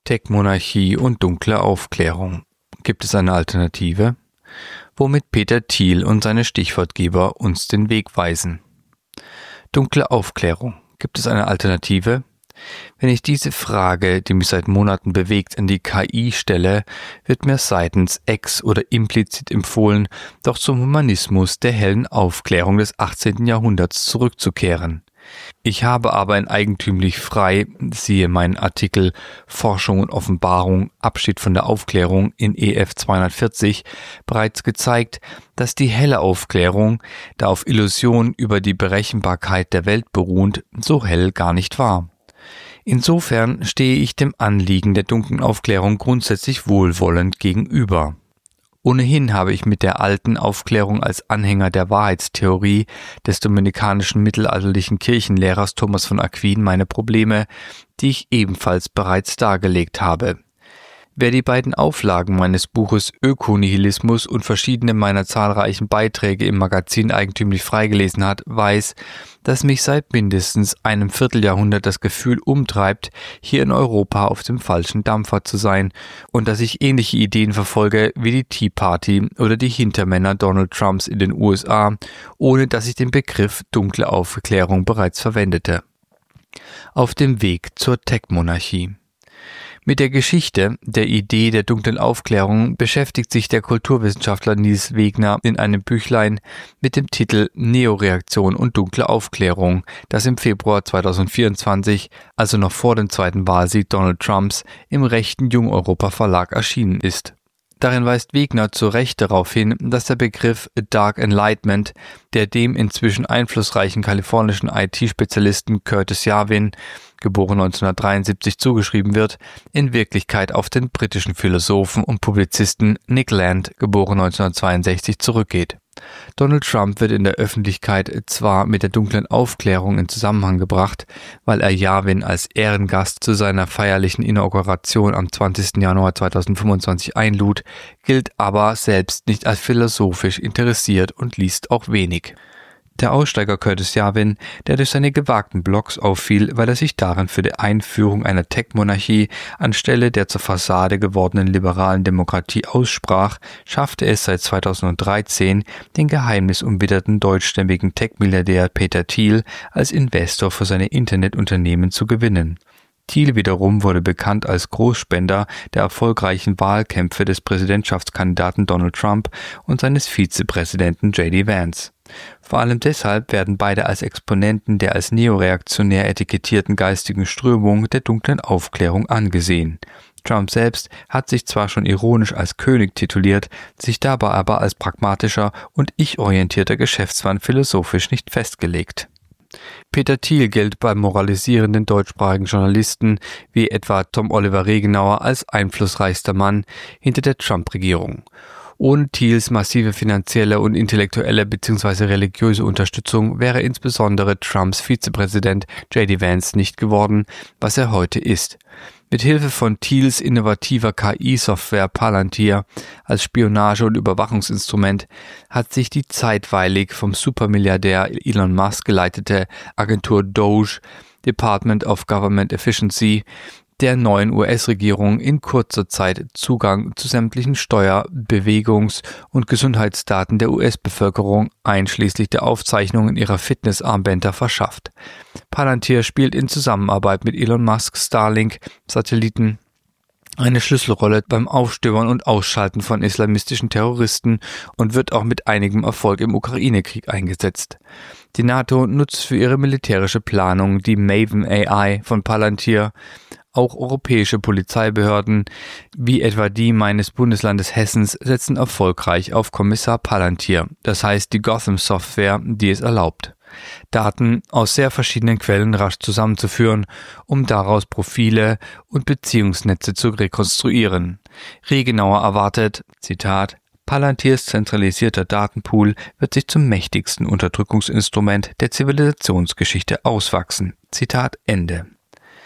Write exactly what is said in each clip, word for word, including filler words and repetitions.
Tech-Monarchie und dunkle Aufklärung. Gibt es eine Alternative? Womit Peter Thiel und seine Stichwortgeber uns den Weg weisen. Dunkle Aufklärung. Gibt es eine Alternative? Wenn ich diese Frage, die mich seit Monaten bewegt, an die K I stelle, wird mir seitens ex oder implizit empfohlen, doch zum Humanismus der hellen Aufklärung des achtzehnten Jahrhunderts zurückzukehren. Ich habe aber in Eigentümlich frei, siehe meinen Artikel Forschung und Offenbarung, Abschied von der Aufklärung in E F zweihundertvierzig, bereits gezeigt, dass die helle Aufklärung, da auf Illusion über die Berechenbarkeit der Welt beruhend, so hell gar nicht war. Insofern stehe ich dem Anliegen der dunklen Aufklärung grundsätzlich wohlwollend gegenüber. Ohnehin habe ich mit der alten Aufklärung als Anhänger der Wahrheitstheorie des dominikanischen mittelalterlichen Kirchenlehrers Thomas von Aquin meine Probleme, die ich ebenfalls bereits dargelegt habe. Wer die beiden Auflagen meines Buches Ökonihilismus und verschiedene meiner zahlreichen Beiträge im Magazin Eigentümlich frei gelesen hat, weiß, dass mich seit mindestens einem Vierteljahrhundert das Gefühl umtreibt, hier in Europa auf dem falschen Dampfer zu sein und dass ich ähnliche Ideen verfolge wie die Tea Party oder die Hintermänner Donald Trumps in den U S A, ohne dass ich den Begriff dunkle Aufklärung bereits verwendete. Auf dem Weg zur Tech-Monarchie. Mit der Geschichte der Idee der dunklen Aufklärung beschäftigt sich der Kulturwissenschaftler Nils Wegner in einem Büchlein mit dem Titel Neoreaktion und dunkle Aufklärung, das im Februar zweitausendvierundzwanzig, also noch vor dem zweiten Wahlsieg Donald Trumps, im rechten Jung-Europa Verlag erschienen ist. Darin weist Wegner zu Recht darauf hin, dass der Begriff Dark Enlightenment, der dem inzwischen einflussreichen kalifornischen I T-Spezialisten Curtis Yarvin, geboren neunzehnhundertdreiundsiebzig, zugeschrieben wird, in Wirklichkeit auf den britischen Philosophen und Publizisten Nick Land, geboren neunzehnhundertzweiundsechzig, zurückgeht. Donald Trump wird in der Öffentlichkeit zwar mit der dunklen Aufklärung in Zusammenhang gebracht, weil er Yarvin als Ehrengast zu seiner feierlichen Inauguration am zwanzigsten Januar zweitausendfünfundzwanzig einlud, gilt aber selbst nicht als philosophisch interessiert und liest auch wenig. Der Aussteiger Curtis Yarvin, der durch seine gewagten Blogs auffiel, weil er sich darin für die Einführung einer Tech-Monarchie anstelle der zur Fassade gewordenen liberalen Demokratie aussprach, schaffte es seit zweitausenddreizehn, den geheimnisumwitterten deutschstämmigen Tech-Milliardär Peter Thiel als Investor für seine Internetunternehmen zu gewinnen. Thiel wiederum wurde bekannt als Großspender der erfolgreichen Wahlkämpfe des Präsidentschaftskandidaten Donald Trump und seines Vizepräsidenten J D Vance. Vor allem deshalb werden beide als Exponenten der als neoreaktionär etikettierten geistigen Strömung der dunklen Aufklärung angesehen. Trump selbst hat sich zwar schon ironisch als König tituliert, sich dabei aber als pragmatischer und ich-orientierter Geschäftsmann philosophisch nicht festgelegt. Peter Thiel gilt bei moralisierenden deutschsprachigen Journalisten wie etwa Tom Oliver Regenauer als einflussreichster Mann hinter der Trump-Regierung. Ohne Thiels massive finanzielle und intellektuelle bzw. religiöse Unterstützung wäre insbesondere Trumps Vizepräsident J D Vance nicht geworden, was er heute ist. Mit Hilfe von Thiels innovativer K I-Software Palantir als Spionage- und Überwachungsinstrument hat sich die zeitweilig vom Supermilliardär Elon Musk geleitete Agentur Doge, Department of Government Efficiency, der neuen U S-Regierung in kurzer Zeit Zugang zu sämtlichen Steuer-, Bewegungs- und Gesundheitsdaten der U S-Bevölkerung einschließlich der Aufzeichnungen ihrer Fitnessarmbänder verschafft. Palantir spielt in Zusammenarbeit mit Elon Musks Starlink-Satelliten eine Schlüsselrolle beim Aufstöbern und Ausschalten von islamistischen Terroristen und wird auch mit einigem Erfolg im Ukraine-Krieg eingesetzt. Die NATO nutzt für ihre militärische Planung die Maven A I von Palantir. Auch europäische Polizeibehörden, wie etwa die meines Bundeslandes Hessens, setzen erfolgreich auf Kommissar Palantir, das heißt die Gotham-Software, die es erlaubt, Daten aus sehr verschiedenen Quellen rasch zusammenzuführen, um daraus Profile und Beziehungsnetze zu rekonstruieren. Regenauer erwartet, Zitat, Palantirs zentralisierter Datenpool wird sich zum mächtigsten Unterdrückungsinstrument der Zivilisationsgeschichte auswachsen. Zitat Ende.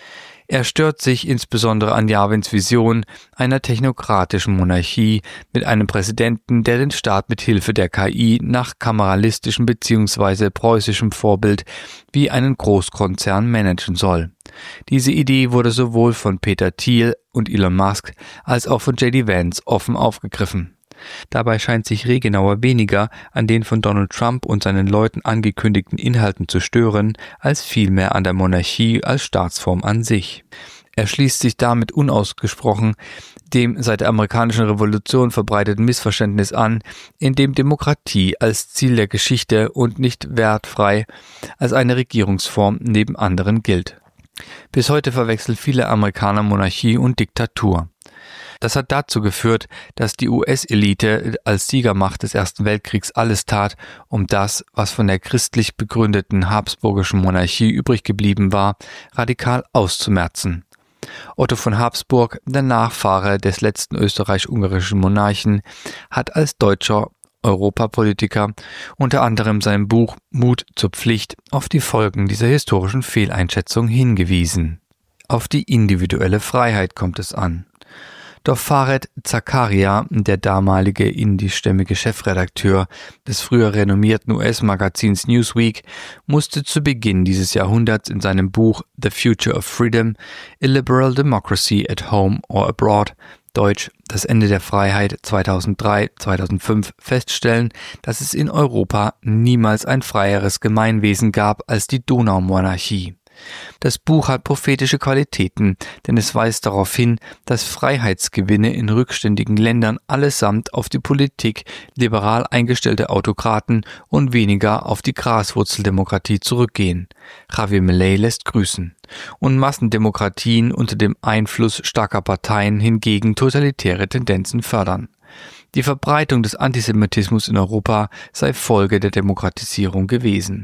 Er stört sich insbesondere an Darwins Vision einer technokratischen Monarchie mit einem Präsidenten, der den Staat mit Hilfe der K I nach kameralistischem bzw. preußischem Vorbild wie einen Großkonzern managen soll. Diese Idee wurde sowohl von Peter Thiel und Elon Musk als auch von J D Vance offen aufgegriffen. Dabei scheint sich Regenauer weniger an den von Donald Trump und seinen Leuten angekündigten Inhalten zu stören, als vielmehr an der Monarchie als Staatsform an sich. Er schließt sich damit unausgesprochen dem seit der amerikanischen Revolution verbreiteten Missverständnis an, in dem Demokratie als Ziel der Geschichte und nicht wertfrei als eine Regierungsform neben anderen gilt. Bis heute verwechseln viele Amerikaner Monarchie und Diktatur. Das hat dazu geführt, dass die U S-Elite als Siegermacht des Ersten Weltkriegs alles tat, um das, was von der christlich begründeten habsburgischen Monarchie übrig geblieben war, radikal auszumerzen. Otto von Habsburg, der Nachfahre des letzten österreich-ungarischen Monarchen, hat als deutscher Europapolitiker unter anderem seinem Buch Mut zur Pflicht auf die Folgen dieser historischen Fehleinschätzung hingewiesen. Auf die individuelle Freiheit kommt es an. Doch Fareed Zakaria, der damalige indischstämmige Chefredakteur des früher renommierten U S-Magazins Newsweek, musste zu Beginn dieses Jahrhunderts in seinem Buch The Future of Freedom, A Liberal Democracy at Home or Abroad, Deutsch Das Ende der Freiheit zweitausenddrei bis zweitausendfünf, feststellen, dass es in Europa niemals ein freieres Gemeinwesen gab als die Donaumonarchie. Das Buch hat prophetische Qualitäten, denn es weist darauf hin, dass Freiheitsgewinne in rückständigen Ländern allesamt auf die Politik liberal eingestellte Autokraten und weniger auf die Graswurzeldemokratie zurückgehen. Javier Milei lässt grüßen. Und Massendemokratien unter dem Einfluss starker Parteien hingegen totalitäre Tendenzen fördern. Die Verbreitung des Antisemitismus in Europa sei Folge der Demokratisierung gewesen.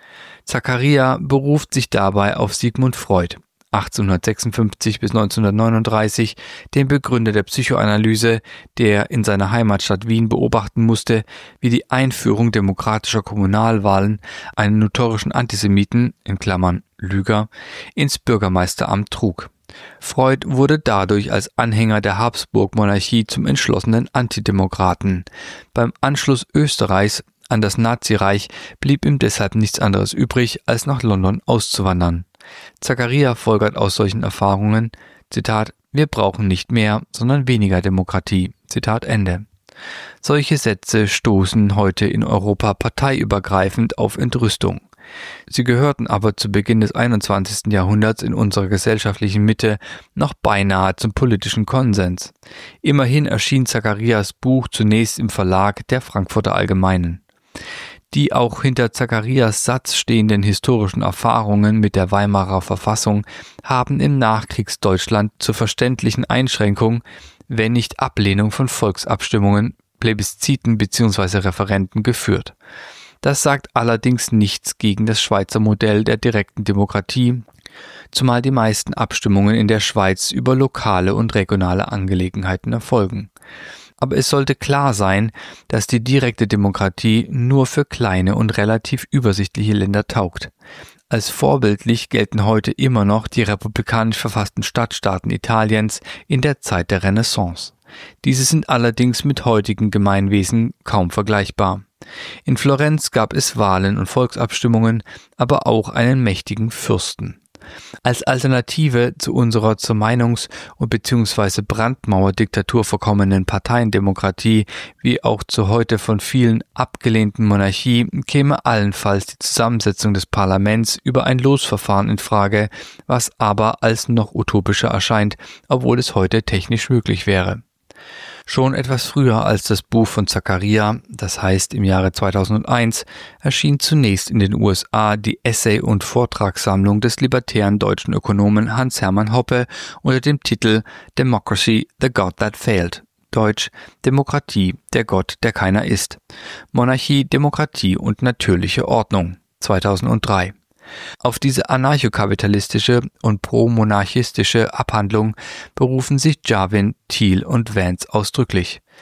Zakaria beruft sich dabei auf Sigmund Freud, achtzehnhundertsechsundfünfzig bis neunzehnhundertneununddreißig, den Begründer der Psychoanalyse, der in seiner Heimatstadt Wien beobachten musste, wie die Einführung demokratischer Kommunalwahlen einen notorischen Antisemiten, in Klammern Lüger, ins Bürgermeisteramt trug. Freud wurde dadurch als Anhänger der Habsburg-Monarchie zum entschlossenen Antidemokraten. Beim Anschluss Österreichs an das Nazireich blieb ihm deshalb nichts anderes übrig, als nach London auszuwandern. Zakaria folgert aus solchen Erfahrungen, Zitat, wir brauchen nicht mehr, sondern weniger Demokratie, Zitat Ende. Solche Sätze stoßen heute in Europa parteiübergreifend auf Entrüstung. Sie gehörten aber zu Beginn des einundzwanzigsten Jahrhunderts in unserer gesellschaftlichen Mitte noch beinahe zum politischen Konsens. Immerhin erschien Zakarias Buch zunächst im Verlag der Frankfurter Allgemeinen. Die auch hinter Zakarias Satz stehenden historischen Erfahrungen mit der Weimarer Verfassung haben im Nachkriegsdeutschland zur verständlichen Einschränkung, wenn nicht Ablehnung von Volksabstimmungen, Plebisziten bzw. Referenden geführt. Das sagt allerdings nichts gegen das Schweizer Modell der direkten Demokratie, zumal die meisten Abstimmungen in der Schweiz über lokale und regionale Angelegenheiten erfolgen. Aber es sollte klar sein, dass die direkte Demokratie nur für kleine und relativ übersichtliche Länder taugt. Als vorbildlich gelten heute immer noch die republikanisch verfassten Stadtstaaten Italiens in der Zeit der Renaissance. Diese sind allerdings mit heutigen Gemeinwesen kaum vergleichbar. In Florenz gab es Wahlen und Volksabstimmungen, aber auch einen mächtigen Fürsten. Als Alternative zu unserer zur Meinungs- und bzw. Brandmauerdiktatur verkommenen Parteiendemokratie, wie auch zur heute von vielen abgelehnten Monarchie, käme allenfalls die Zusammensetzung des Parlaments über ein Losverfahren in Frage, was aber als noch utopischer erscheint, obwohl es heute technisch möglich wäre. Schon etwas früher als das Buch von Zakaria, das heißt im Jahre zweitausendeins, erschien zunächst in den U S A die Essay- und Vortragssammlung des libertären deutschen Ökonomen Hans-Hermann Hoppe unter dem Titel Democracy, the God that failed. Deutsch Demokratie, der Gott, der keiner ist. Monarchie, Demokratie und natürliche Ordnung. zweitausenddrei. Auf diese anarchokapitalistische und pro-monarchistische Abhandlung berufen sich Darwin, Thiel und Vance ausdrücklich.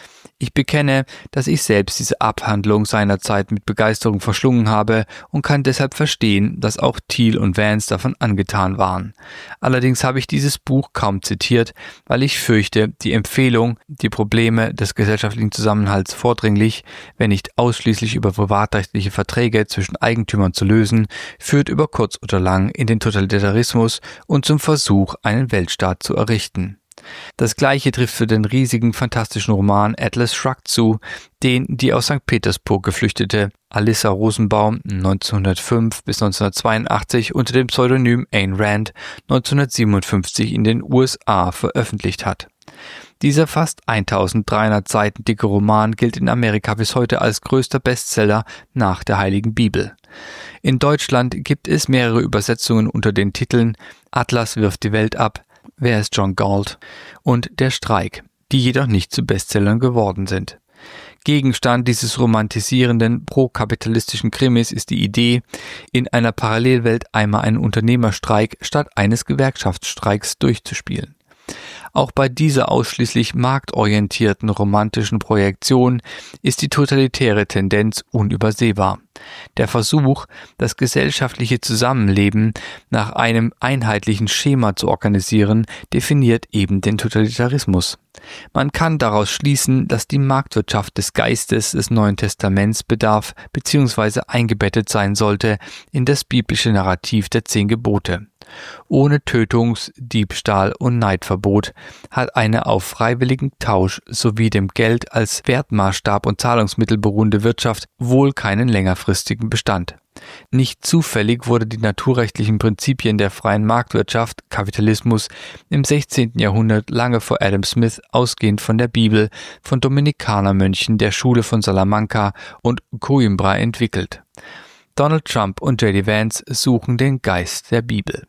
Ich bekenne, dass ich selbst diese Abhandlung seinerzeit mit Begeisterung verschlungen habe und kann deshalb verstehen, dass auch Thiel und Vance davon angetan waren. Allerdings habe ich dieses Buch kaum zitiert, weil ich fürchte, die Empfehlung, die Probleme des gesellschaftlichen Zusammenhalts vordringlich, wenn nicht ausschließlich über privatrechtliche Verträge zwischen Eigentümern zu lösen, führt über kurz oder lang in den Totalitarismus und zum Versuch, einen Weltstaat zu errichten. Das Gleiche trifft für den riesigen, fantastischen Roman Atlas Shrugged zu, den die aus Sankt Petersburg geflüchtete Alissa Rosenbaum neunzehnhundertfünf bis neunzehnhundertzweiundachtzig unter dem Pseudonym Ayn Rand neunzehnhundertsiebenundfünfzig in den U S A veröffentlicht hat. Dieser fast eintausenddreihundert Seiten dicke Roman gilt in Amerika bis heute als größter Bestseller nach der Heiligen Bibel. In Deutschland gibt es mehrere Übersetzungen unter den Titeln Atlas wirft die Welt ab, Wer ist John Galt und Der Streik, die jedoch nicht zu Bestsellern geworden sind. Gegenstand dieses romantisierenden, prokapitalistischen Krimis ist die Idee, in einer Parallelwelt einmal einen Unternehmerstreik statt eines Gewerkschaftsstreiks durchzuspielen. Auch bei dieser ausschließlich marktorientierten romantischen Projektion ist die totalitäre Tendenz unübersehbar. Der Versuch, das gesellschaftliche Zusammenleben nach einem einheitlichen Schema zu organisieren, definiert eben den Totalitarismus. Man kann daraus schließen, dass die Marktwirtschaft des Geistes des Neuen Testaments bedarf bzw. eingebettet sein sollte in das biblische Narrativ der Zehn Gebote. Ohne Tötungs-, Diebstahl- und Neidverbot hat eine auf freiwilligen Tausch sowie dem Geld als Wertmaßstab und Zahlungsmittel beruhende Wirtschaft wohl keinen längerfristigen Bestand. Nicht zufällig wurden die naturrechtlichen Prinzipien der freien Marktwirtschaft, Kapitalismus, im sechzehnten Jahrhundert lange vor Adam Smith ausgehend von der Bibel von Dominikanermönchen der Schule von Salamanca und Coimbra entwickelt. Donald Trump und J D Vance suchen den Geist der Bibel.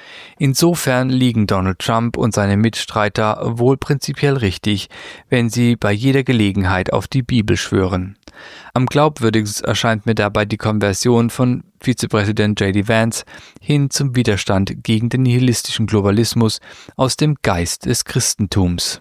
Insofern liegen Donald Trump und seine Mitstreiter wohl prinzipiell richtig, wenn sie bei jeder Gelegenheit auf die Bibel schwören. Am glaubwürdigsten erscheint mir dabei die Konversion von Vizepräsident J D Vance hin zum Widerstand gegen den nihilistischen Globalismus aus dem Geist des Christentums.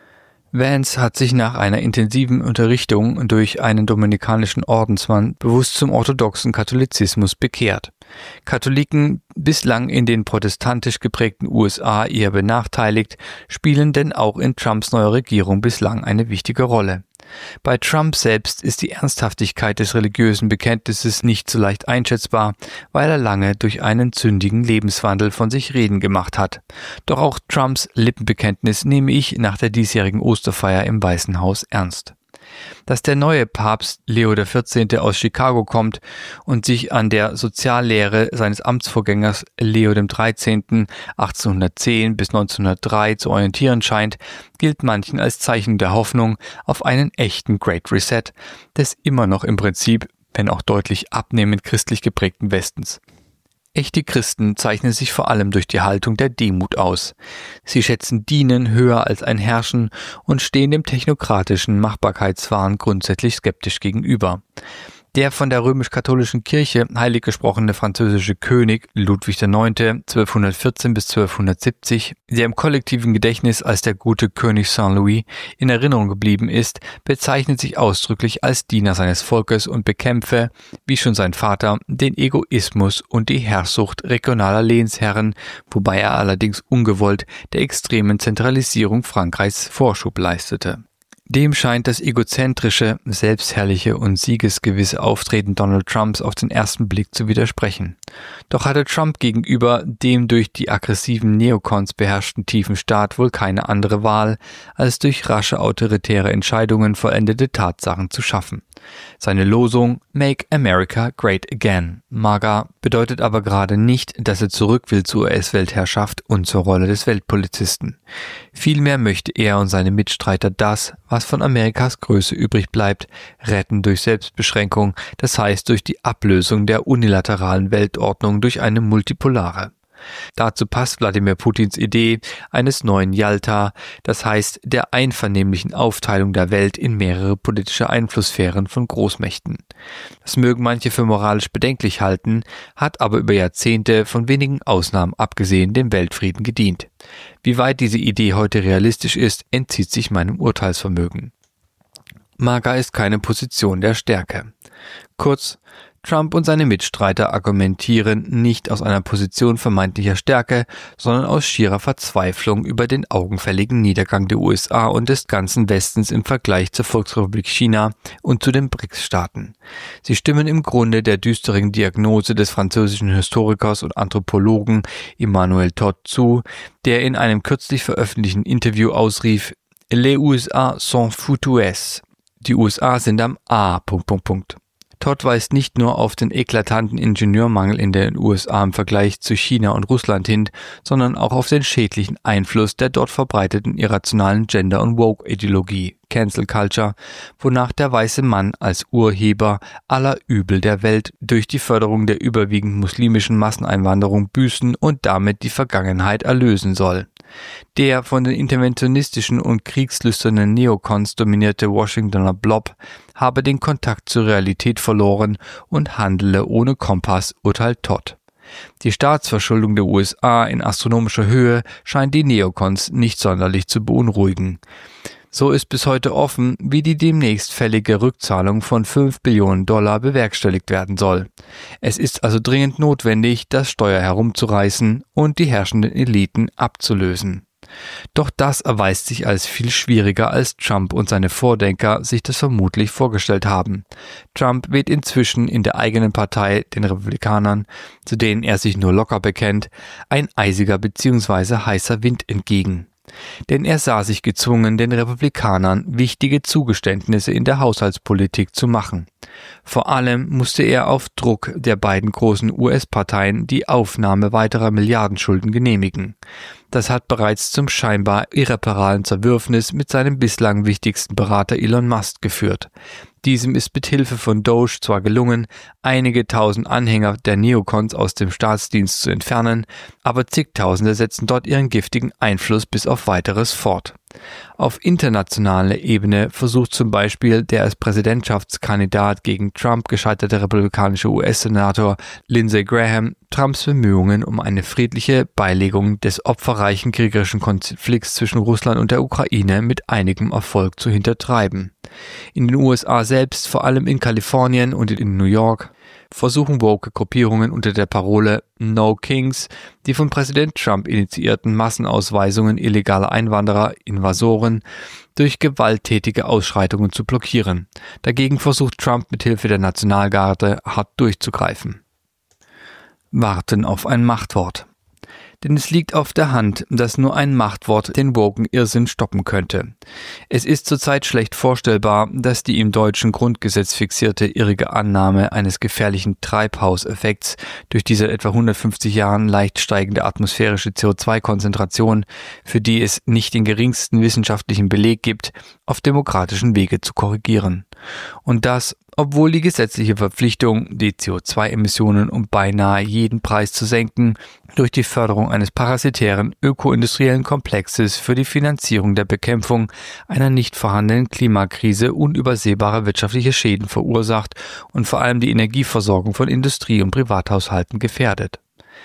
Vance hat sich nach einer intensiven Unterrichtung durch einen dominikanischen Ordensmann bewusst zum orthodoxen Katholizismus bekehrt. Katholiken, bislang in den protestantisch geprägten U S A eher benachteiligt, spielen denn auch in Trumps neuer Regierung bislang eine wichtige Rolle. Bei Trump selbst ist die Ernsthaftigkeit des religiösen Bekenntnisses nicht so leicht einschätzbar, weil er lange durch einen sündigen Lebenswandel von sich reden gemacht hat. Doch auch Trumps Lippenbekenntnis nehme ich nach der diesjährigen Osterfeier im Weißen Haus ernst. Dass der neue Papst Leo der vierzehnte aus Chicago kommt und sich an der Soziallehre seines Amtsvorgängers Leo dem dreizehnten achtzehnhundertzehn bis neunzehnhundertdrei zu orientieren scheint, gilt manchen als Zeichen der Hoffnung auf einen echten Great Reset des immer noch im Prinzip, wenn auch deutlich abnehmend christlich geprägten Westens. Echte Christen zeichnen sich vor allem durch die Haltung der Demut aus. Sie schätzen Dienen höher als ein Herrschen und stehen dem technokratischen Machbarkeitswahn grundsätzlich skeptisch gegenüber. Der von der römisch-katholischen Kirche heilig gesprochene französische König Ludwig der Neunte zwölfhundertvierzehn bis zwölfhundertsiebzig, der im kollektiven Gedächtnis als der gute König Saint-Louis in Erinnerung geblieben ist, bezeichnet sich ausdrücklich als Diener seines Volkes und bekämpfe, wie schon sein Vater, den Egoismus und die Herrschsucht regionaler Lehnsherren, wobei er allerdings ungewollt der extremen Zentralisierung Frankreichs Vorschub leistete. Dem scheint das egozentrische, selbstherrliche und siegesgewisse Auftreten Donald Trumps auf den ersten Blick zu widersprechen. Doch hatte Trump gegenüber dem durch die aggressiven Neokons beherrschten tiefen Staat wohl keine andere Wahl, als durch rasche autoritäre Entscheidungen vollendete Tatsachen zu schaffen. Seine Losung Make America Great Again, MAGA, bedeutet aber gerade nicht, dass er zurück will zur U S-Weltherrschaft und zur Rolle des Weltpolizisten. Vielmehr möchte er und seine Mitstreiter das, was von Amerikas Größe übrig bleibt, retten durch Selbstbeschränkung, das heißt durch die Ablösung der unilateralen Weltordnung durch eine multipolare. Dazu passt Wladimir Putins Idee eines neuen Jalta, das heißt der einvernehmlichen Aufteilung der Welt in mehrere politische Einflusssphären von Großmächten. Das mögen manche für moralisch bedenklich halten, hat aber über Jahrzehnte von wenigen Ausnahmen abgesehen dem Weltfrieden gedient. Wie weit diese Idee heute realistisch ist, entzieht sich meinem Urteilsvermögen. MAGA ist keine Position der Stärke. Kurz, Trump und seine Mitstreiter argumentieren nicht aus einer Position vermeintlicher Stärke, sondern aus schierer Verzweiflung über den augenfälligen Niedergang der U S A und des ganzen Westens im Vergleich zur Volksrepublik China und zu den B R I C S-Staaten. Sie stimmen im Grunde der düsteren Diagnose des französischen Historikers und Anthropologen Emmanuel Todd zu, der in einem kürzlich veröffentlichten Interview ausrief: Les U S A sont foutues. Die U S A sind am A. Todd weist nicht nur auf den eklatanten Ingenieurmangel in den U S A im Vergleich zu China und Russland hin, sondern auch auf den schädlichen Einfluss der dort verbreiteten irrationalen Gender- und Woke-Ideologie, Cancel Culture, wonach der weiße Mann als Urheber aller Übel der Welt durch die Förderung der überwiegend muslimischen Masseneinwanderung büßen und damit die Vergangenheit erlösen soll. Der von den interventionistischen und kriegslüsternen Neokons dominierte Washingtoner Blob habe den Kontakt zur Realität verloren und handele ohne Kompass, urteilt Todd. Die Staatsverschuldung der U S A in astronomischer Höhe scheint die Neokons nicht sonderlich zu beunruhigen. So ist bis heute offen, wie die demnächst fällige Rückzahlung von fünf Billionen Dollar bewerkstelligt werden soll. Es ist also dringend notwendig, das Steuer herumzureißen und die herrschenden Eliten abzulösen. Doch das erweist sich als viel schwieriger, als Trump und seine Vordenker sich das vermutlich vorgestellt haben. Trump weht inzwischen in der eigenen Partei, den Republikanern, zu denen er sich nur locker bekennt, ein eisiger bzw. heißer Wind entgegen. Denn er sah sich gezwungen, den Republikanern wichtige Zugeständnisse in der Haushaltspolitik zu machen. Vor allem musste er auf Druck der beiden großen U S-Parteien die Aufnahme weiterer Milliardenschulden genehmigen. Das hat bereits zum scheinbar irreparablen Zerwürfnis mit seinem bislang wichtigsten Berater Elon Musk geführt. Diesem ist mit Hilfe von Doge zwar gelungen, einige tausend Anhänger der Neokons aus dem Staatsdienst zu entfernen, aber zigtausende setzen dort ihren giftigen Einfluss bis auf Weiteres fort. Auf internationaler Ebene versucht zum Beispiel der als Präsidentschaftskandidat gegen Trump gescheiterte republikanische U S-Senator Lindsey Graham Trumps Bemühungen um eine friedliche Beilegung des opferreichen kriegerischen Konflikts zwischen Russland und der Ukraine mit einigem Erfolg zu hintertreiben. In den U S A selbst, vor allem in Kalifornien und in New York, versuchen woke Gruppierungen unter der Parole No Kings die von Präsident Trump initiierten Massenausweisungen illegaler Einwanderer, Invasoren, durch gewalttätige Ausschreitungen zu blockieren. Dagegen versucht Trump mit Hilfe der Nationalgarde hart durchzugreifen. Warten auf ein Machtwort. Denn es liegt auf der Hand, dass nur ein Machtwort den woken Irrsinn stoppen könnte. Es ist zurzeit schlecht vorstellbar, dass die im deutschen Grundgesetz fixierte irrige Annahme eines gefährlichen Treibhauseffekts durch die seit etwa hundertfünfzig Jahren leicht steigende atmosphärische C O zwei Konzentration, für die es nicht den geringsten wissenschaftlichen Beleg gibt, auf demokratischen Wege zu korrigieren. Und das, obwohl die gesetzliche Verpflichtung, die C O zwei Emissionen um beinahe jeden Preis zu senken, durch die Förderung eines parasitären ökoindustriellen Komplexes für die Finanzierung der Bekämpfung einer nicht vorhandenen Klimakrise unübersehbare wirtschaftliche Schäden verursacht und vor allem die Energieversorgung von Industrie- und Privathaushalten gefährdet.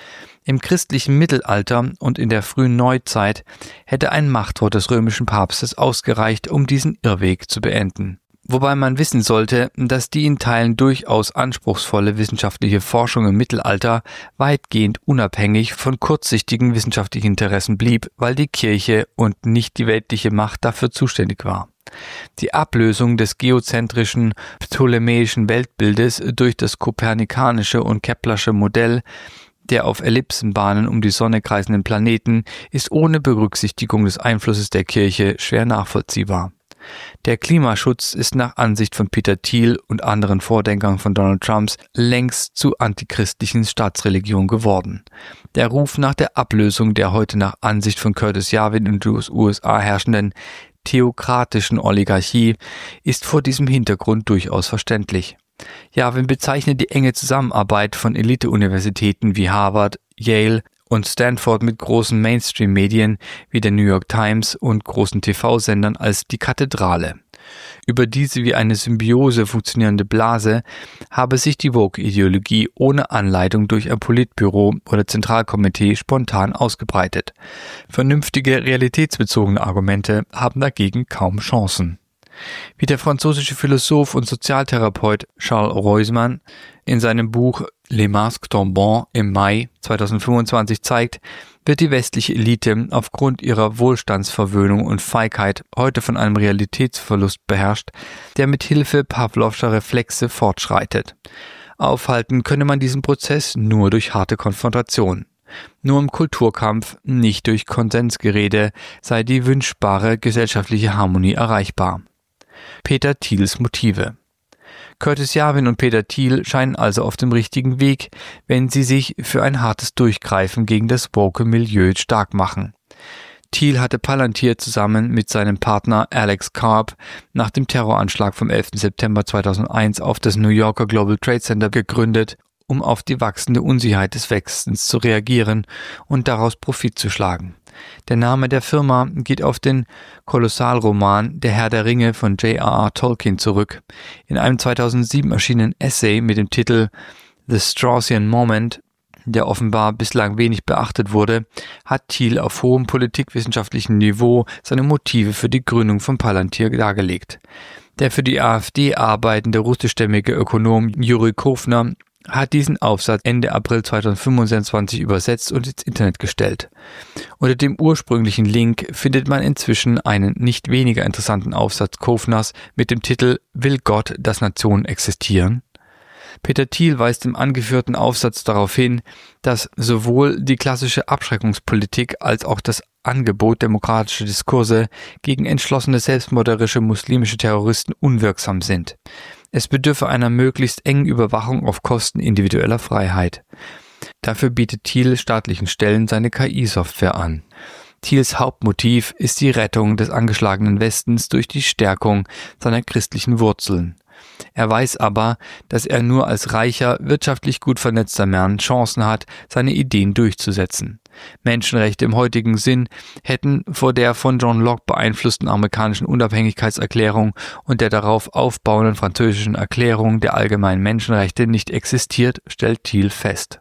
Im christlichen Mittelalter und in der frühen Neuzeit hätte ein Machtwort des römischen Papstes ausgereicht, um diesen Irrweg zu beenden. Wobei man wissen sollte, dass die in Teilen durchaus anspruchsvolle wissenschaftliche Forschung im Mittelalter weitgehend unabhängig von kurzsichtigen wissenschaftlichen Interessen blieb, weil die Kirche und nicht die weltliche Macht dafür zuständig war. Die Ablösung des geozentrischen ptolemäischen Weltbildes durch das kopernikanische und keplersche Modell der auf Ellipsenbahnen um die Sonne kreisenden Planeten ist ohne Berücksichtigung des Einflusses der Kirche schwer nachvollziehbar. Der Klimaschutz ist nach Ansicht von Peter Thiel und anderen Vordenkern von Donald Trumps längst zu antichristlichen Staatsreligion geworden. Der Ruf nach der Ablösung der heute nach Ansicht von Curtis Yarvin in den U S A herrschenden theokratischen Oligarchie ist vor diesem Hintergrund durchaus verständlich. Yarvin bezeichnet die enge Zusammenarbeit von Elite-Universitäten wie Harvard, Yale und Stanford mit großen Mainstream-Medien wie der New York Times und großen T V-Sendern als die Kathedrale. Über diese wie eine Symbiose funktionierende Blase habe sich die Woke-Ideologie ohne Anleitung durch ein Politbüro oder Zentralkomitee spontan ausgebreitet. Vernünftige, realitätsbezogene Argumente haben dagegen kaum Chancen. Wie der französische Philosoph und Sozialtherapeut Charles Roisman in seinem Buch Les Masques Tombants im Mai zweitausendfünfundzwanzig zeigt, wird die westliche Elite aufgrund ihrer Wohlstandsverwöhnung und Feigheit heute von einem Realitätsverlust beherrscht, der mit Hilfe Pavlovscher Reflexe fortschreitet. Aufhalten könne man diesen Prozess nur durch harte Konfrontation. Nur im Kulturkampf, nicht durch Konsensgerede, sei die wünschbare gesellschaftliche Harmonie erreichbar. Peter Thiels Motive. Curtis Yarvin und Peter Thiel scheinen also auf dem richtigen Weg, wenn sie sich für ein hartes Durchgreifen gegen das woke Milieu stark machen. Thiel hatte Palantir zusammen mit seinem Partner Alex Karp nach dem Terroranschlag vom elften September zweitausendeins auf das New Yorker Global Trade Center gegründet, um auf die wachsende Unsicherheit des Westens zu reagieren und daraus Profit zu schlagen. Der Name der Firma geht auf den Kolossalroman Der Herr der Ringe von J R R Tolkien zurück. In einem zweitausendsieben erschienenen Essay mit dem Titel The Straussian Moment, der offenbar bislang wenig beachtet wurde, hat Thiel auf hohem politikwissenschaftlichen Niveau seine Motive für die Gründung von Palantir dargelegt. Der für die AfD arbeitende russischstämmige Ökonom Juri Kovner hat diesen Aufsatz Ende April zweitausendfünfundzwanzig übersetzt und ins Internet gestellt. Unter dem ursprünglichen Link findet man inzwischen einen nicht weniger interessanten Aufsatz Kovners mit dem Titel »Will Gott, dass Nationen existieren?« Peter Thiel weist im angeführten Aufsatz darauf hin, dass sowohl die klassische Abschreckungspolitik als auch das Angebot demokratischer Diskurse gegen entschlossene selbstmörderische muslimische Terroristen unwirksam sind. Es bedürfe einer möglichst engen Überwachung auf Kosten individueller Freiheit. Dafür bietet Thiel staatlichen Stellen seine K I-Software an. Thiels Hauptmotiv ist die Rettung des angeschlagenen Westens durch die Stärkung seiner christlichen Wurzeln. Er weiß aber, dass er nur als reicher, wirtschaftlich gut vernetzter Mann Chancen hat, seine Ideen durchzusetzen. Menschenrechte im heutigen Sinn hätten vor der von John Locke beeinflussten amerikanischen Unabhängigkeitserklärung und der darauf aufbauenden französischen Erklärung der allgemeinen Menschenrechte nicht existiert, stellt Thiel fest.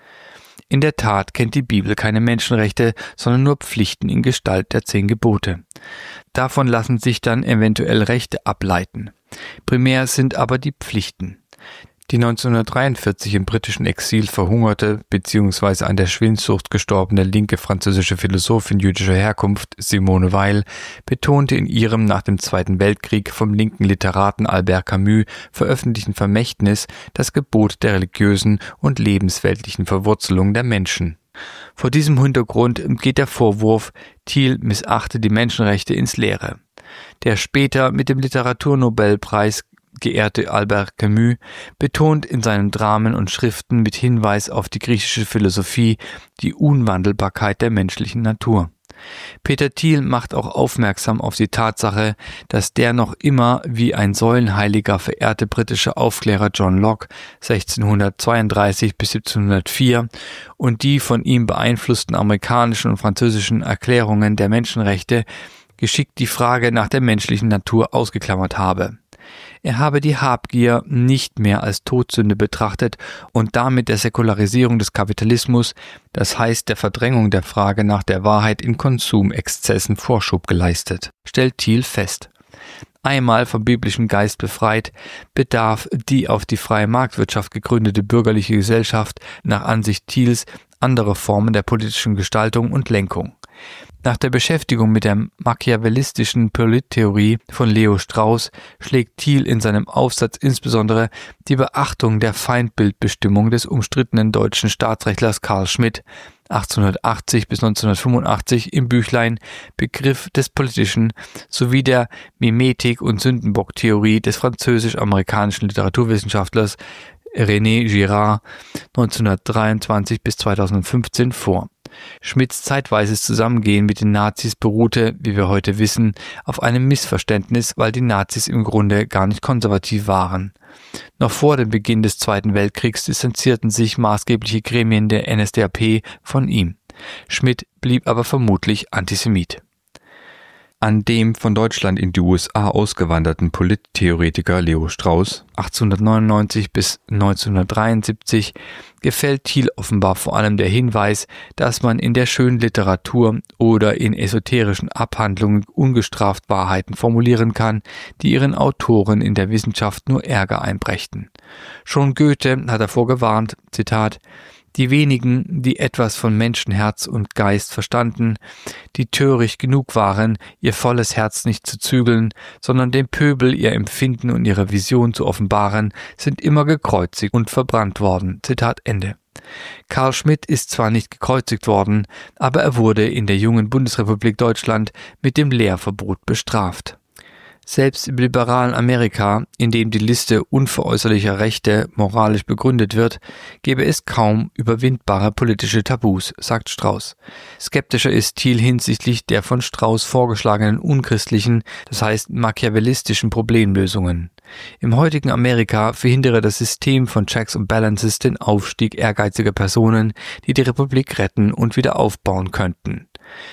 In der Tat kennt die Bibel keine Menschenrechte, sondern nur Pflichten in Gestalt der zehn Gebote. Davon lassen sich dann eventuell Rechte ableiten. Primär sind aber die Pflichten. Die neunzehnhundertdreiundvierzig im britischen Exil verhungerte bzw. an der Schwindsucht gestorbene linke französische Philosophin jüdischer Herkunft Simone Weil betonte in ihrem nach dem Zweiten Weltkrieg vom linken Literaten Albert Camus veröffentlichten Vermächtnis das Gebot der religiösen und lebensweltlichen Verwurzelung der Menschen. Vor diesem Hintergrund geht der Vorwurf, Thiel missachte die Menschenrechte ins Leere. Der später mit dem Literaturnobelpreis geehrte Albert Camus betont in seinen Dramen und Schriften mit Hinweis auf die griechische Philosophie die Unwandelbarkeit der menschlichen Natur. Peter Thiel macht auch aufmerksam auf die Tatsache, dass der noch immer wie ein Säulenheiliger verehrte britische Aufklärer John Locke sechzehnhundertzweiunddreißig bis siebzehnhundertvier und die von ihm beeinflussten amerikanischen und französischen Erklärungen der Menschenrechte geschickt die Frage nach der menschlichen Natur ausgeklammert habe. Er habe die Habgier nicht mehr als Todsünde betrachtet und damit der Säkularisierung des Kapitalismus, das heißt der Verdrängung der Frage nach der Wahrheit in Konsumexzessen Vorschub geleistet, stellt Thiel fest. Einmal vom biblischen Geist befreit, bedarf die auf die freie Marktwirtschaft gegründete bürgerliche Gesellschaft nach Ansicht Thiels anderer Formen der politischen Gestaltung und Lenkung. Nach der Beschäftigung mit der machiavellistischen Polittheorie von Leo Strauss schlägt Thiel in seinem Aufsatz insbesondere die Beachtung der Feindbildbestimmung des umstrittenen deutschen Staatsrechtlers Carl Schmitt achtzehnhundertachtzig bis neunzehnhundertfünfundachtzig im Büchlein Begriff des Politischen sowie der Mimetik- und Sündenbock-Theorie des französisch-amerikanischen Literaturwissenschaftlers René Girard neunzehnhundertdreiundzwanzig bis zweitausendfünfzehn vor. Schmidts zeitweises Zusammengehen mit den Nazis beruhte, wie wir heute wissen, auf einem Missverständnis, weil die Nazis im Grunde gar nicht konservativ waren. Noch vor dem Beginn des Zweiten Weltkriegs distanzierten sich maßgebliche Gremien der N S D A P von ihm. Schmidt blieb aber vermutlich Antisemit. an dem von Deutschland in die U S A ausgewanderten Polittheoretiker Leo Strauss achtzehnhundertneunundneunzig bis neunzehnhundertdreiundsiebzig gefällt Thiel offenbar vor allem der Hinweis, dass man in der schönen Literatur oder in esoterischen Abhandlungen ungestraft Wahrheiten formulieren kann, die ihren Autoren in der Wissenschaft nur Ärger einbrächten. Schon Goethe hat davor gewarnt, Zitat, die wenigen, die etwas von Menschenherz und Geist verstanden, die töricht genug waren, ihr volles Herz nicht zu zügeln, sondern dem Pöbel ihr Empfinden und ihre Vision zu offenbaren, sind immer gekreuzigt und verbrannt worden. Zitat Ende. Carl Schmitt ist zwar nicht gekreuzigt worden, aber er wurde in der jungen Bundesrepublik Deutschland mit dem Lehrverbot bestraft. Selbst im liberalen Amerika, in dem die Liste unveräußerlicher Rechte moralisch begründet wird, gäbe es kaum überwindbare politische Tabus, sagt Strauss. Skeptischer ist Thiel hinsichtlich der von Strauss vorgeschlagenen unchristlichen, das heißt machiavellistischen Problemlösungen. Im heutigen Amerika verhindere das System von Checks und Balances den Aufstieg ehrgeiziger Personen, die die Republik retten und wieder aufbauen könnten.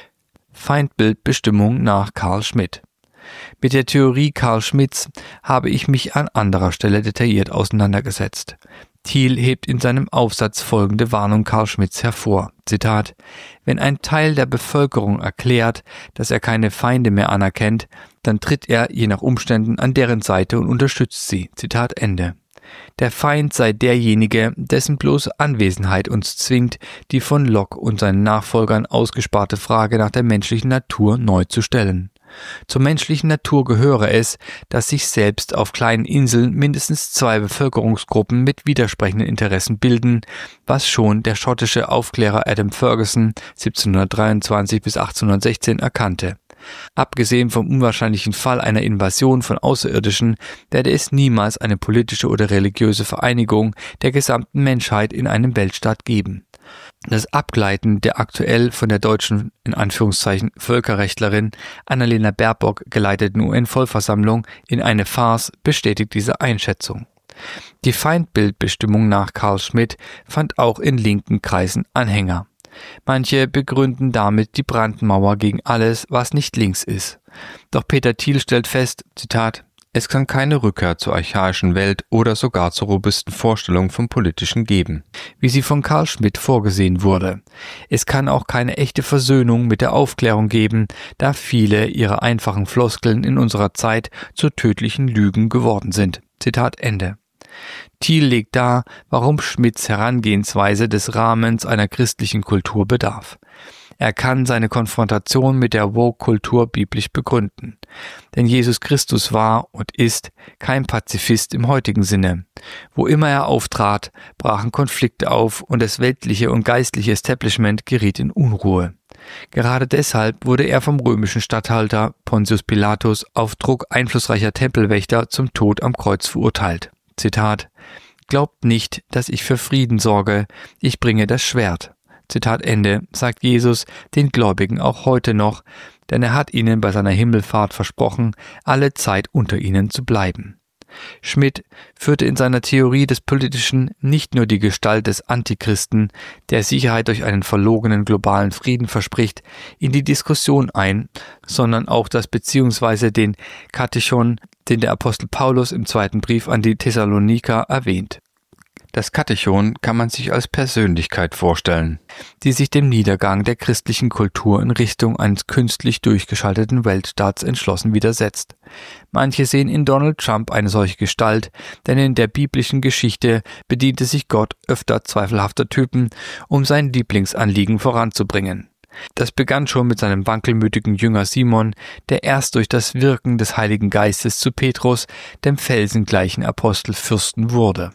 Feindbildbestimmung nach Carl Schmitt. Mit der Theorie Carl Schmitts habe ich mich an anderer Stelle detailliert auseinandergesetzt. Thiel hebt in seinem Aufsatz folgende Warnung Carl Schmitts hervor. Zitat: Wenn ein Teil der Bevölkerung erklärt, dass er keine Feinde mehr anerkennt, dann tritt er je nach Umständen an deren Seite und unterstützt sie. Zitat Ende. Der Feind sei derjenige, dessen bloße Anwesenheit uns zwingt, die von Locke und seinen Nachfolgern ausgesparte Frage nach der menschlichen Natur neu zu stellen. Zur menschlichen Natur gehöre es, dass sich selbst auf kleinen Inseln mindestens zwei Bevölkerungsgruppen mit widersprechenden Interessen bilden, was schon der schottische Aufklärer Adam Ferguson siebzehnhundertdreiundzwanzig bis achtzehnhundertsechzehn erkannte. Abgesehen vom unwahrscheinlichen Fall einer Invasion von Außerirdischen werde es niemals eine politische oder religiöse Vereinigung der gesamten Menschheit in einem Weltstaat geben. Das Abgleiten der aktuell von der deutschen, in Anführungszeichen, Völkerrechtlerin Annalena Baerbock geleiteten U N-Vollversammlung in eine Farce bestätigt diese Einschätzung. Die Feindbildbestimmung nach Carl Schmitt fand auch in linken Kreisen Anhänger. Manche begründen damit die Brandmauer gegen alles, was nicht links ist. Doch Peter Thiel stellt fest, Zitat, es kann keine Rückkehr zur archaischen Welt oder sogar zur robusten Vorstellung vom Politischen geben, wie sie von Carl Schmitt vorgesehen wurde. Es kann auch keine echte Versöhnung mit der Aufklärung geben, da viele ihrer einfachen Floskeln in unserer Zeit zu tödlichen Lügen geworden sind. Zitat Ende. Thiel legt dar, warum Schmitts Herangehensweise des Rahmens einer christlichen Kultur bedarf. Er kann seine Konfrontation mit der Woke-Kultur biblisch begründen. Denn Jesus Christus war und ist kein Pazifist im heutigen Sinne. Wo immer er auftrat, brachen Konflikte auf und das weltliche und geistliche Establishment geriet in Unruhe. Gerade deshalb wurde er vom römischen Statthalter Pontius Pilatus auf Druck einflussreicher Tempelwächter zum Tod am Kreuz verurteilt. Zitat: Glaubt nicht, dass ich für Frieden sorge, ich bringe das Schwert. Zitat Ende, sagt Jesus den Gläubigen auch heute noch, denn er hat ihnen bei seiner Himmelfahrt versprochen, alle Zeit unter ihnen zu bleiben. Schmitt führte in seiner Theorie des Politischen nicht nur die Gestalt des Antichristen, der Sicherheit durch einen verlogenen globalen Frieden verspricht, in die Diskussion ein, sondern auch das bzw. den Katechon, den der Apostel Paulus im zweiten Brief an die Thessaloniker erwähnt. Das Katechon kann man sich als Persönlichkeit vorstellen, die sich dem Niedergang der christlichen Kultur in Richtung eines künstlich durchgeschalteten Weltstaats entschlossen widersetzt. Manche sehen in Donald Trump eine solche Gestalt, denn in der biblischen Geschichte bediente sich Gott öfter zweifelhafter Typen, um sein Lieblingsanliegen voranzubringen. Das begann schon mit seinem wankelmütigen Jünger Simon, der erst durch das Wirken des Heiligen Geistes zu Petrus, dem felsengleichen Apostelfürsten, wurde.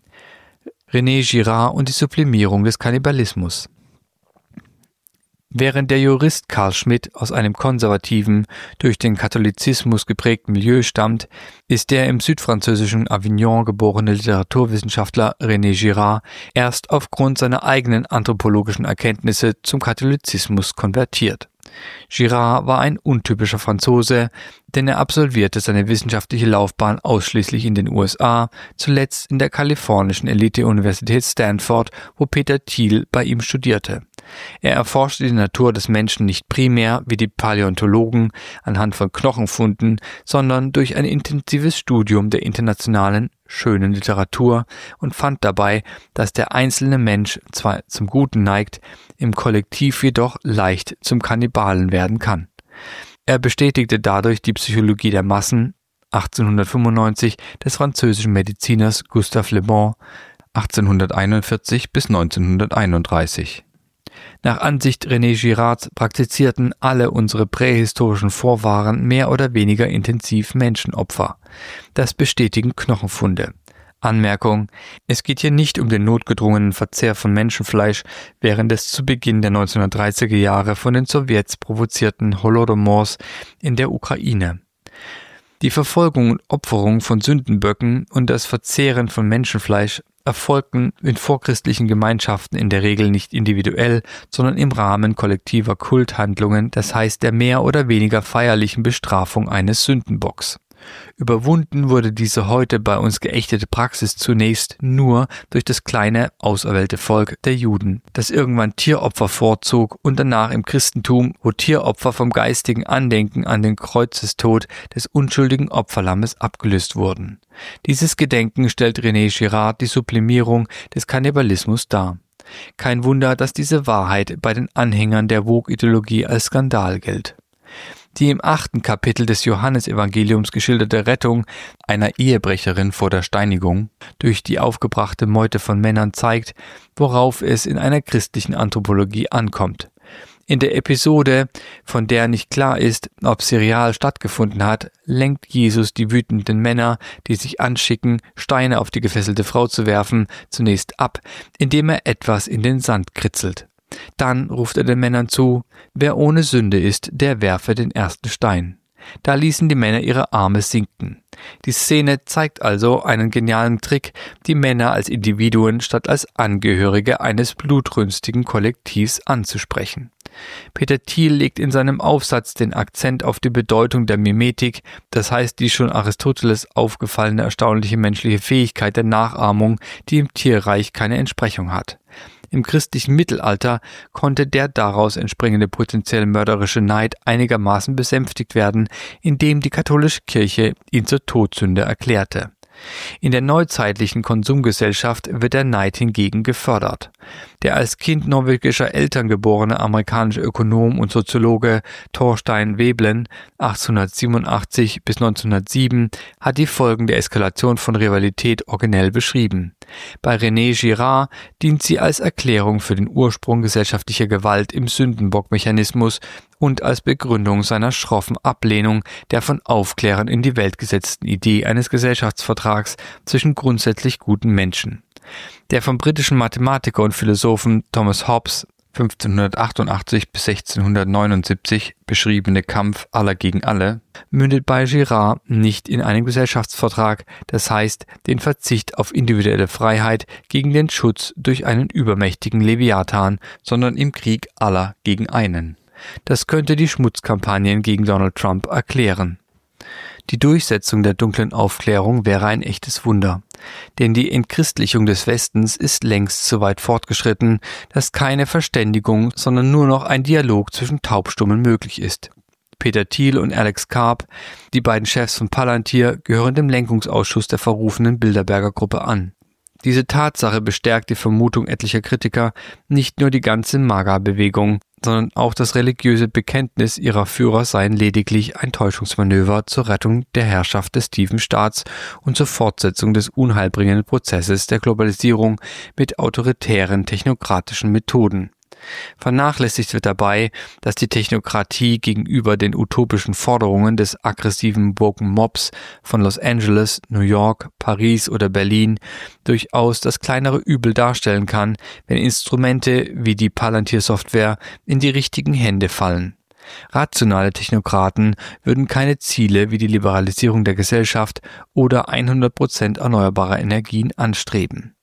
René Girard und die Sublimierung des Kannibalismus. Während der Jurist Carl Schmitt aus einem konservativen, durch den Katholizismus geprägten Milieu stammt, ist der im südfranzösischen Avignon geborene Literaturwissenschaftler René Girard erst aufgrund seiner eigenen anthropologischen Erkenntnisse zum Katholizismus konvertiert. Girard war ein untypischer Franzose, denn er absolvierte seine wissenschaftliche Laufbahn ausschließlich in den U S A, zuletzt in der kalifornischen Elite-Universität Stanford, wo Peter Thiel bei ihm studierte. Er erforschte die Natur des Menschen nicht primär, wie die Paläontologen, anhand von Knochenfunden, sondern durch ein intensives Studium der internationalen schönen Literatur und fand dabei, dass der einzelne Mensch zwar zum Guten neigt, im Kollektiv jedoch leicht zum Kannibalen werden kann. Er bestätigte dadurch die Psychologie der Massen achtzehnhundertfünfundneunzig des französischen Mediziners Gustave Le Bon achtzehnhunderteinundvierzig bis neunzehnhunderteinunddreißig. Nach Ansicht René Girards praktizierten alle unsere prähistorischen Vorfahren mehr oder weniger intensiv Menschenopfer. Das bestätigen Knochenfunde. Anmerkung: Es geht hier nicht um den notgedrungenen Verzehr von Menschenfleisch während des zu Beginn der neunzehnhundertdreißiger Jahre von den Sowjets provozierten Holodomors in der Ukraine. Die Verfolgung und Opferung von Sündenböcken und das Verzehren von Menschenfleisch erfolgten in vorchristlichen Gemeinschaften in der Regel nicht individuell, sondern im Rahmen kollektiver Kulthandlungen, das heißt der mehr oder weniger feierlichen Bestrafung eines Sündenbocks. Überwunden wurde diese heute bei uns geächtete Praxis zunächst nur durch das kleine, auserwählte Volk der Juden, das irgendwann Tieropfer vorzog und danach im Christentum, wo Tieropfer vom geistigen Andenken an den Kreuzestod des unschuldigen Opferlammes abgelöst wurden. Dieses Gedenken stellt René Girard die Sublimierung des Kannibalismus dar. Kein Wunder, dass diese Wahrheit bei den Anhängern der Vogue-Ideologie als Skandal gilt. Die im achten Kapitel des Johannesevangeliums geschilderte Rettung einer Ehebrecherin vor der Steinigung durch die aufgebrachte Meute von Männern zeigt, worauf es in einer christlichen Anthropologie ankommt. In der Episode, von der nicht klar ist, ob sie real stattgefunden hat, lenkt Jesus die wütenden Männer, die sich anschicken, Steine auf die gefesselte Frau zu werfen, zunächst ab, indem er etwas in den Sand kritzelt. Dann ruft er den Männern zu: Wer ohne Sünde ist, der werfe den ersten Stein. Da ließen die Männer ihre Arme sinken. Die Szene zeigt also einen genialen Trick, die Männer als Individuen statt als Angehörige eines blutrünstigen Kollektivs anzusprechen. Peter Thiel legt in seinem Aufsatz den Akzent auf die Bedeutung der Mimetik, das heißt die schon Aristoteles aufgefallene erstaunliche menschliche Fähigkeit der Nachahmung, die im Tierreich keine Entsprechung hat. Im christlichen Mittelalter konnte der daraus entspringende potenziell mörderische Neid einigermaßen besänftigt werden, indem die katholische Kirche ihn zur Todsünde erklärte. In der neuzeitlichen Konsumgesellschaft wird der Neid hingegen gefördert. Der als Kind norwegischer Eltern geborene amerikanische Ökonom und Soziologe Thorstein Veblen achtzehnhundertsiebenundachtzig bis neunzehnhundertsieben hat die Folgen der Eskalation von Rivalität originell beschrieben. Bei René Girard dient sie als Erklärung für den Ursprung gesellschaftlicher Gewalt im Sündenbockmechanismus und als Begründung seiner schroffen Ablehnung der von Aufklärern in die Welt gesetzten Idee eines Gesellschaftsvertrags zwischen grundsätzlich guten Menschen. Der vom britischen Mathematiker und Philosophen Thomas Hobbes fünfzehnhundertachtundachtzig bis sechzehnhundertneunundsiebzig beschriebene Kampf aller gegen alle mündet bei Girard nicht in einem Gesellschaftsvertrag, das heißt den Verzicht auf individuelle Freiheit gegen den Schutz durch einen übermächtigen Leviathan, sondern im Krieg aller gegen einen. Das könnte die Schmutzkampagnen gegen Donald Trump erklären. Die Durchsetzung der dunklen Aufklärung wäre ein echtes Wunder, denn die Entchristlichung des Westens ist längst so weit fortgeschritten, dass keine Verständigung, sondern nur noch ein Dialog zwischen Taubstummen möglich ist. Peter Thiel und Alex Karp, die beiden Chefs von Palantir, gehören dem Lenkungsausschuss der verrufenen Bilderberger Gruppe an. Diese Tatsache bestärkt die Vermutung etlicher Kritiker, nicht nur die ganze MAGA-Bewegung, sondern auch das religiöse Bekenntnis ihrer Führer seien lediglich ein Täuschungsmanöver zur Rettung der Herrschaft des tiefen Staats und zur Fortsetzung des unheilbringenden Prozesses der Globalisierung mit autoritären technokratischen Methoden. Vernachlässigt wird dabei, dass die Technokratie gegenüber den utopischen Forderungen des aggressiven woken Mobs von Los Angeles, New York, Paris oder Berlin durchaus das kleinere Übel darstellen kann, wenn Instrumente wie die Palantir-Software in die richtigen Hände fallen. Rationale Technokraten würden keine Ziele wie die Liberalisierung der Gesellschaft oder hundert Prozent erneuerbare Energien anstreben.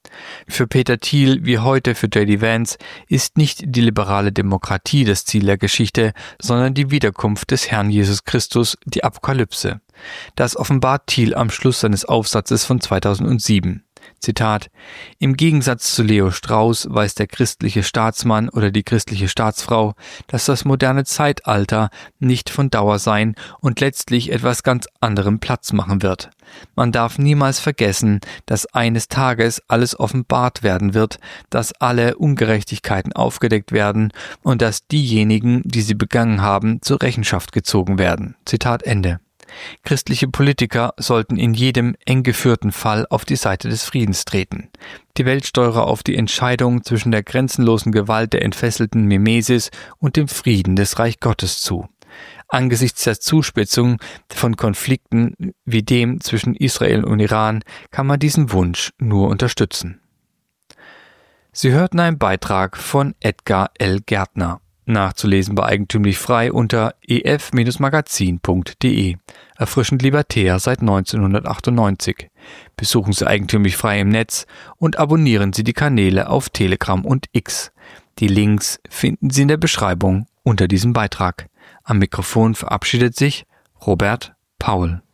Für Peter Thiel wie heute für J D Vance ist nicht die liberale Demokratie das Ziel der Geschichte, sondern die Wiederkunft des Herrn Jesus Christus, die Apokalypse. Das offenbart Thiel am Schluss seines Aufsatzes von zweitausendsieben. Zitat: Im Gegensatz zu Leo Strauss weiß der christliche Staatsmann oder die christliche Staatsfrau, dass das moderne Zeitalter nicht von Dauer sein und letztlich etwas ganz anderem Platz machen wird. Man darf niemals vergessen, dass eines Tages alles offenbart werden wird, dass alle Ungerechtigkeiten aufgedeckt werden und dass diejenigen, die sie begangen haben, zur Rechenschaft gezogen werden. Zitat Ende. Christliche Politiker sollten in jedem eng geführten Fall auf die Seite des Friedens treten. Die Welt steuere auf die Entscheidung zwischen der grenzenlosen Gewalt der entfesselten Mimesis und dem Frieden des Reich Gottes zu. Angesichts der Zuspitzung von Konflikten wie dem zwischen Israel und Iran kann man diesen Wunsch nur unterstützen. Sie hörten einen Beitrag von Edgar L. Gärtner. Nachzulesen bei Eigentümlich Frei unter e f Magazin punkt de. Erfrischend libertär seit neunzehnhundertachtundneunzig. Besuchen Sie Eigentümlich Frei im Netz und abonnieren Sie die Kanäle auf Telegram und X. Die Links finden Sie in der Beschreibung unter diesem Beitrag. Am Mikrofon verabschiedet sich Robert Paul.